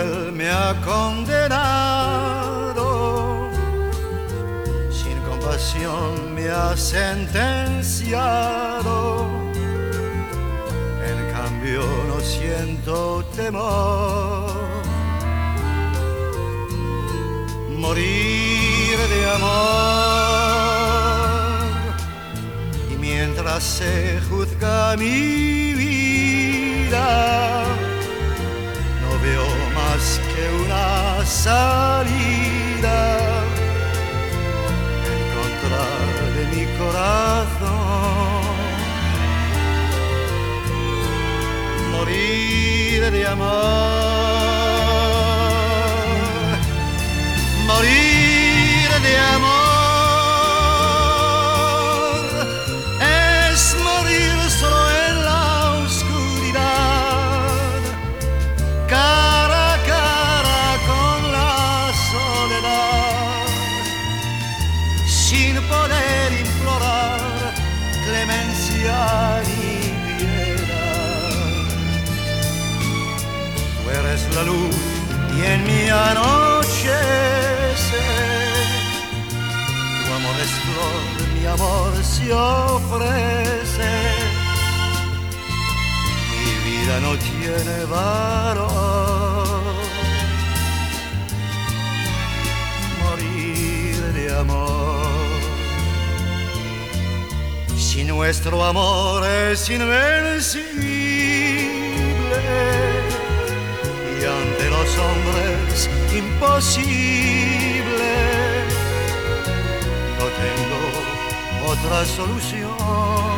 cruel me ha condenado, sin compasión me ha sentenciado. En cambio no siento temor. Morir de amor, y mientras se juzga mi vida, no veo más que una salida en contra de mi corazón. Morir de amor, morir de amor, es morir solo en la oscuridad, cara a cara con la soledad, sin poder implorar clemencia ni piedad. Tú eres la luz y en mi anochece, tu amor es flor, mi amor se ofrece. Mi vida no tiene valor. Morir de amor, si nuestro amor es invencible y ante los hombres imposible, no tengo otra solución.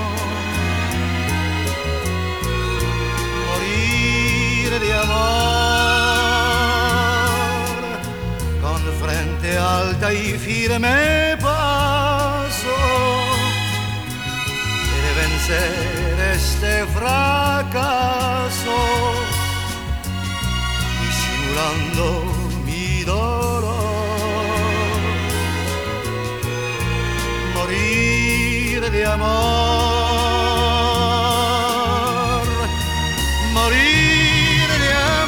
Morir de amor, con frente alta y firme paso, he de vencer este fracaso, disimulando mi dolor. Morir de amor, morir de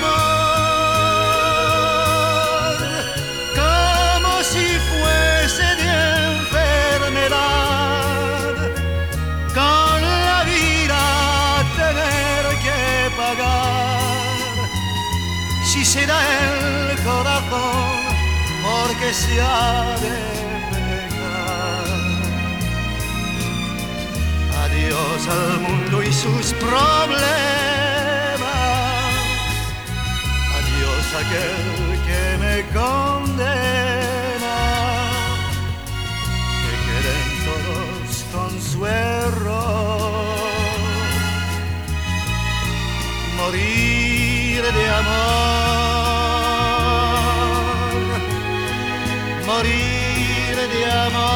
amor, como si fuese de enfermedad, con la vida tener que pagar. Si se da el corazón, porque se ha de pecar. Adiós al mundo y sus problemas, adiós aquel que me condena, que queden todos con su error. Morir de amor, morir de amor.